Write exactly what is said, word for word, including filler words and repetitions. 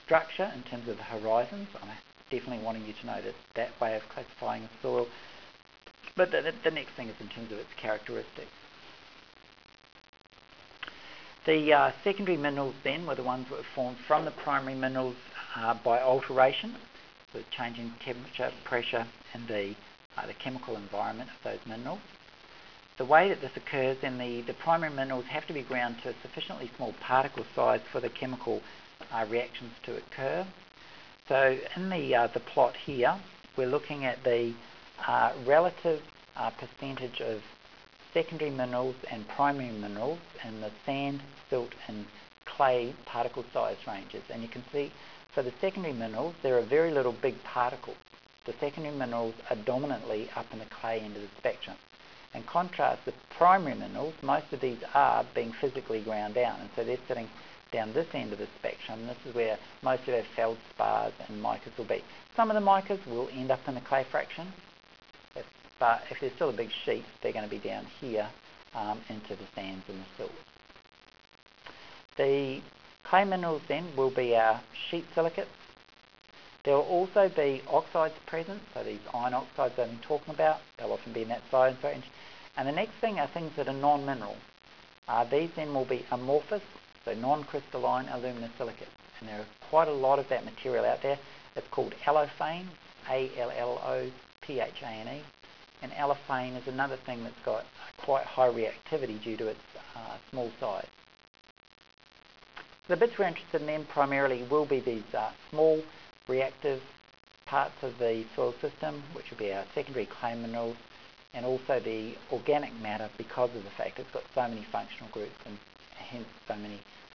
structure in terms of the horizons. I'm definitely wanting you to know that that way of classifying the soil. But the, the next thing is in terms of its characteristics. The uh, secondary minerals then were the ones that were formed from the primary minerals uh, by alteration, with changing temperature, pressure, and the, uh, the chemical environment of those minerals. The way that this occurs, then the, the primary minerals have to be ground to a sufficiently small particle size for the chemical uh, reactions to occur. So in the, uh, the plot here, we're looking at the uh, relative uh, percentage of secondary minerals and primary minerals in the sand, silt and clay particle size ranges. And you can see for the secondary minerals, there are very little big particles. The secondary minerals are dominantly up in the clay end of the spectrum. In contrast, the primary minerals, most of these are being physically ground down, and so they're sitting down this end of the spectrum. This is where most of our feldspars and micas will be. Some of the micas will end up in the clay fraction, if, but if there's still a big sheet, they're going to be down here um, into the sands and the silts. The clay minerals then will be our sheet silicates. There will also be oxides present, so these iron oxides I've been talking about, they'll often be in that size range. And the next thing are things that are non-mineral. Uh, these then will be amorphous, so non-crystalline aluminosilicates. And there are quite a lot of that material out there. It's called allophane, A L L O P H A N E. And allophane is another thing that's got quite high reactivity due to its uh, small size. The bits we're interested in then primarily will be these uh, small reactive parts of the soil system, which will be our secondary clay minerals, and also the organic matter, because of the fact it's got so many functional groups and hence so many